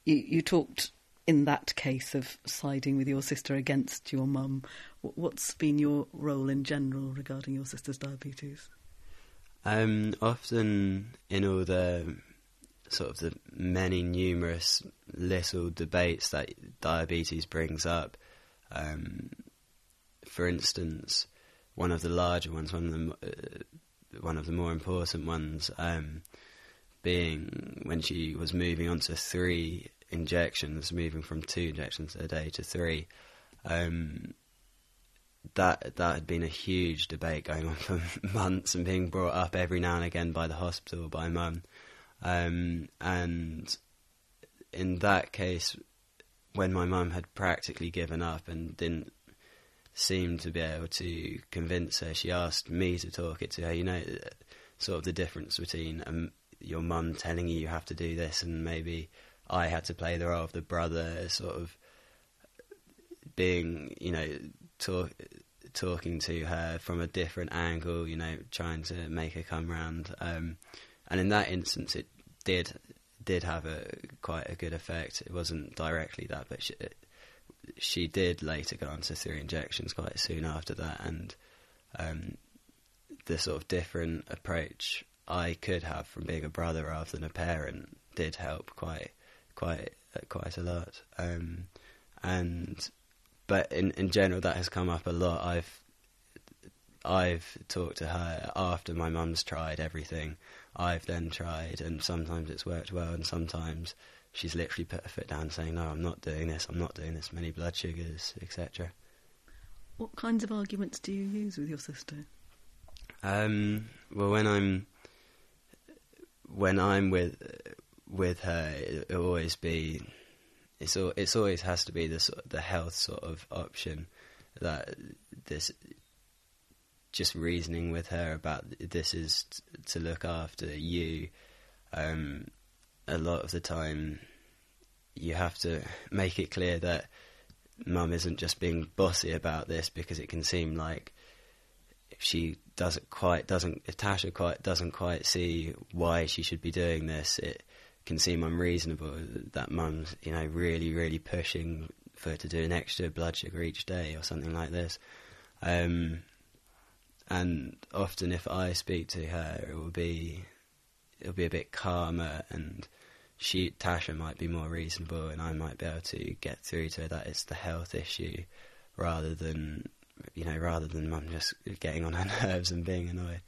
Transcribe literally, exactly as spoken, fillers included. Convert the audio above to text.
you, you talked in that case of siding with your sister against your mum. What's been your role in general regarding your sister's diabetes? Um, often in all the sort of the many numerous little debates that diabetes brings up, um, for instance, one of the larger ones, one of the uh, one of the more important ones, um, being when she was moving on to three injections, moving from two injections a day to three. Um, that that had been a huge debate going on for months and being brought up every now and again by the hospital, by mum. Um, and in that case, when my mum had practically given up and didn't seem to be able to convince her, she asked me to talk it to her. You know, sort of the difference between um, your mum telling you you have to do this, and maybe I had to play the role of the brother, sort of being, you know, talk, talking to her from a different angle, you know, trying to make her come round. Um, and in that instance, it did did have a quite a good effect. It wasn't directly that, but she, she did later go on to three injections quite soon after that. And um, the sort of different approach I could have from being a brother rather than a parent did help quite quite quite a lot. Um, and but in in general, that has come up a lot. I've I've talked to her after my mum's tried everything. I've then tried, and sometimes it's worked well, and sometimes she's literally put her foot down saying, no, I'm not doing this, I'm not doing this, many blood sugars, et cetera. What kinds of arguments do you use with your sister? Um, well, when I'm when I'm with with her, it, it'll always be it's all, it's always has to be the sort of, the health sort of option, that this just reasoning with her about this is t- to look after you. Um, a lot of the time, you have to make it clear that mum isn't just being bossy about this, because it can seem like if she doesn't quite doesn't if Tasha quite doesn't quite see why she should be doing this, it can seem unreasonable that mum's, you know, really really pushing for her to do an extra blood sugar each day or something like this. Um, and often, if I speak to her, it will be it'll be a bit calmer, and she Tasha might be more reasonable, and I might be able to get through to her that it's the health issue rather than, you know, rather than mum just getting on her nerves and being annoyed.